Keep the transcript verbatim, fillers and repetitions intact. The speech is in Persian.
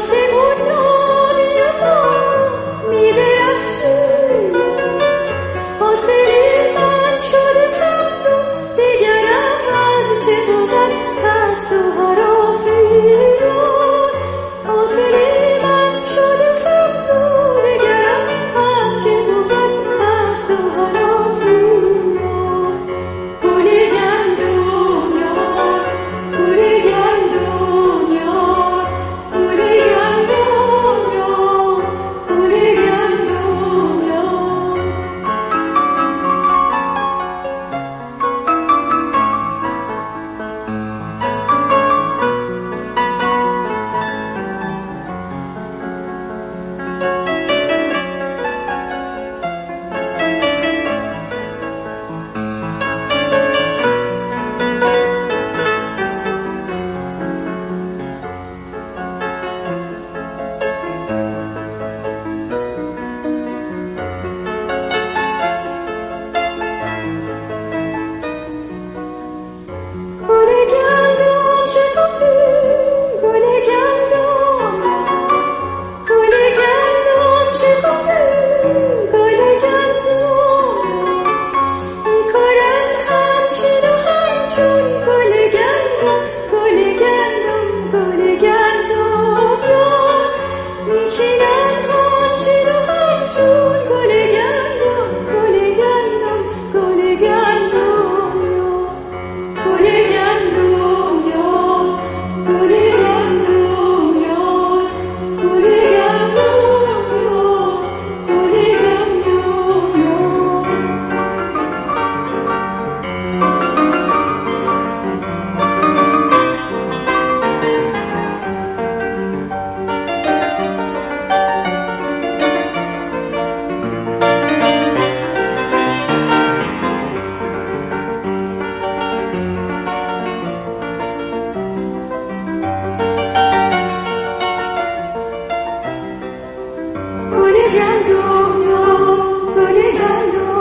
آسمون آبی و ما می‌درخشیم، حاصل من شده سبز و دیگرم از چه بود ترس و هراسی. حاصل من شده سبز و دیگرم از چه بود ترس و هراسی. گل گندم یار، گل گندم یار، گل گندم یار، گل گندم یار. گل گندم شکفتی، گل گندم گل گندم شکفتی، گل گندم می‌کنم همچین و همچون گل گندم، گل گندم گل گندم یار. می‌چینم همچین و همچون گل گندم، گل گندم گل گندم یار. گل گندم یار، گل گندم یار، گل گندم یار، گل گندم یار. گل گندم یار، گل گندم